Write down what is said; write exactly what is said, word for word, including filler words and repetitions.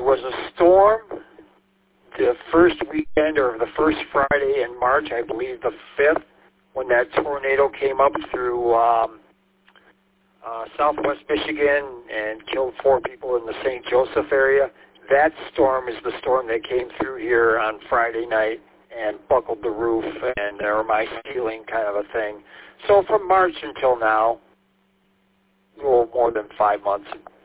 was a storm the first weekend or the first Friday in March, I believe the fifth, when that tornado came up through um, uh, southwest Michigan and killed four people in the Saint Joseph area. That storm is the storm that came through here on Friday night and buckled the roof and or my ceiling, kind of a thing. So from March until now, a little more than five months,